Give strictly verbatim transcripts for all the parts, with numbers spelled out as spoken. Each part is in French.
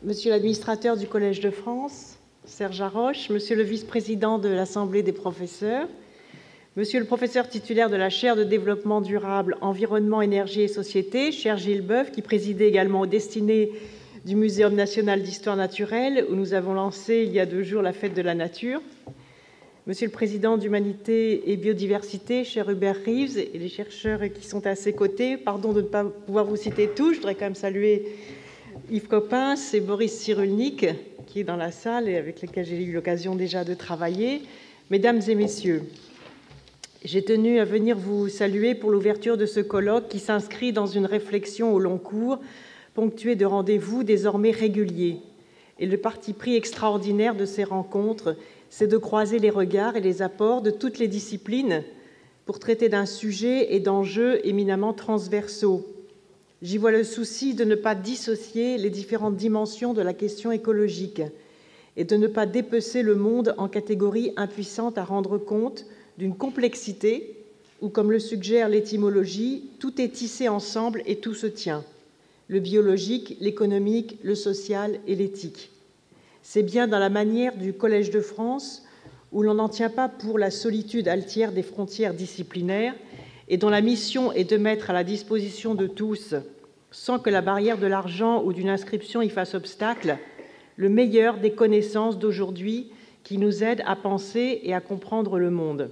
Monsieur l'administrateur du Collège de France, Serge Haroche, Monsieur le vice-président de l'Assemblée des professeurs, Monsieur le professeur titulaire de la chaire de développement durable, environnement, énergie et société, cher Gilles Boeuf, qui présidait également aux destinées du Muséum national d'histoire naturelle, où nous avons lancé il y a deux jours la fête de la nature, Monsieur le président d'Humanité et Biodiversité, cher Hubert Reeves, et les chercheurs qui sont à ses côtés, pardon de ne pas pouvoir vous citer tous, je voudrais quand même saluer Yves Coppens et Boris Cyrulnik, qui est dans la salle et avec lesquels j'ai eu l'occasion déjà de travailler. Mesdames et messieurs, j'ai tenu à venir vous saluer pour l'ouverture de ce colloque qui s'inscrit dans une réflexion au long cours, ponctuée de rendez-vous désormais réguliers. Et le parti pris extraordinaire de ces rencontres, c'est de croiser les regards et les apports de toutes les disciplines pour traiter d'un sujet et d'enjeux éminemment transversaux. J'y vois le souci de ne pas dissocier les différentes dimensions de la question écologique et de ne pas dépecer le monde en catégories impuissantes à rendre compte d'une complexité où, comme le suggère l'étymologie, tout est tissé ensemble et tout se tient, le biologique, l'économique, le social et l'éthique. C'est bien dans la manière du Collège de France, où l'on n'en tient pas pour la solitude altière des frontières disciplinaires et dont la mission est de mettre à la disposition de tous, sans que la barrière de l'argent ou d'une inscription y fasse obstacle, le meilleur des connaissances d'aujourd'hui qui nous aident à penser et à comprendre le monde.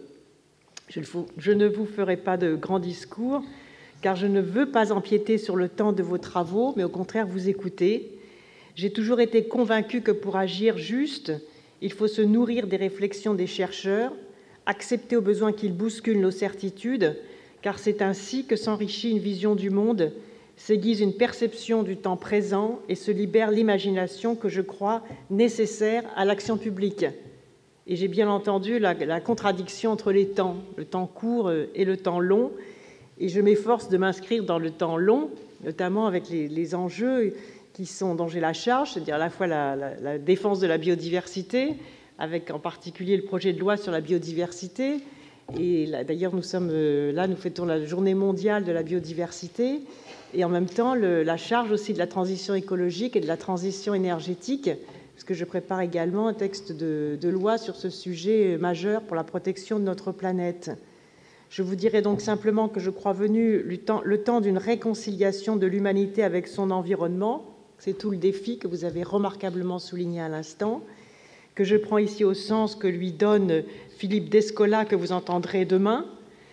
Je ne vous ferai pas de grands discours, car je ne veux pas empiéter sur le temps de vos travaux, mais au contraire vous écouter. J'ai toujours été convaincue que pour agir juste, il faut se nourrir des réflexions des chercheurs, accepter au besoin qu'ils bousculent nos certitudes, car c'est ainsi que s'enrichit une vision du monde, s'aiguise une perception du temps présent et se libère l'imagination que je crois nécessaire à l'action publique. Et j'ai bien entendu la, la contradiction entre les temps, le temps court et le temps long, et je m'efforce de m'inscrire dans le temps long, notamment avec les, les enjeux qui sont, dont j'ai la charge, c'est-à-dire à la fois la, la, la défense de la biodiversité, avec en particulier le projet de loi sur la biodiversité. Et d'ailleurs, nous sommes là, nous fêtons la journée mondiale de la biodiversité, et en même temps le, la charge aussi de la transition écologique et de la transition énergétique, parce que je prépare également un texte de, de loi sur ce sujet majeur pour la protection de notre planète. Je vous dirai donc simplement que je crois venu le temps, le temps d'une réconciliation de l'humanité avec son environnement. C'est tout le défi que vous avez remarquablement souligné à l'instant, que je prends ici au sens que lui donne Philippe Descola, que vous entendrez demain.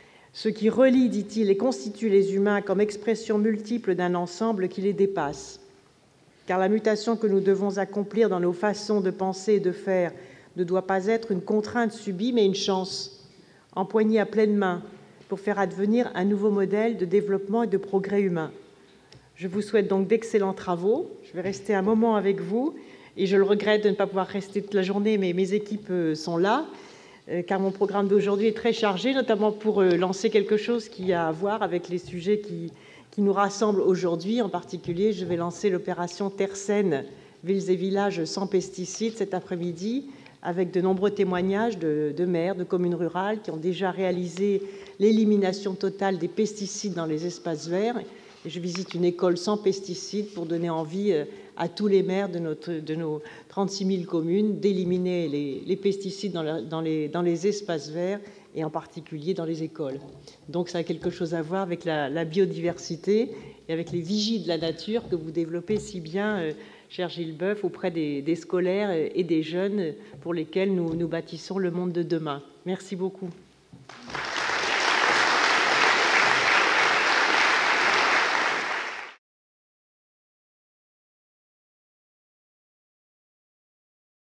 Ce qui relie, dit-il, et constitue les humains comme expression multiple d'un ensemble qui les dépasse. Car la mutation que nous devons accomplir dans nos façons de penser et de faire ne doit pas être une contrainte subie, mais une chance, empoignée à pleine main pour faire advenir un nouveau modèle de développement et de progrès humain. Je vous souhaite donc d'excellents travaux. Je vais rester un moment avec vous et je le regrette de ne pas pouvoir rester toute la journée, mais mes équipes sont là, car mon programme d'aujourd'hui est très chargé, notamment pour lancer quelque chose qui a à voir avec les sujets qui, qui nous rassemblent aujourd'hui. En particulier, je vais lancer l'opération Terre saine, villes et villages sans pesticides cet après-midi, avec de nombreux témoignages de, de maires, de communes rurales qui ont déjà réalisé l'élimination totale des pesticides dans les espaces verts. Et je visite une école sans pesticides pour donner envie à tous les maires de, notre, de nos trente-six mille communes d'éliminer les, les pesticides dans, la, dans, les, dans les espaces verts et en particulier dans les écoles. Donc ça a quelque chose à voir avec la, la biodiversité et avec les vigies de la nature que vous développez si bien, euh, cher Gilles Boeuf, auprès des, des scolaires et des jeunes pour lesquels nous, nous bâtissons le monde de demain. Merci beaucoup.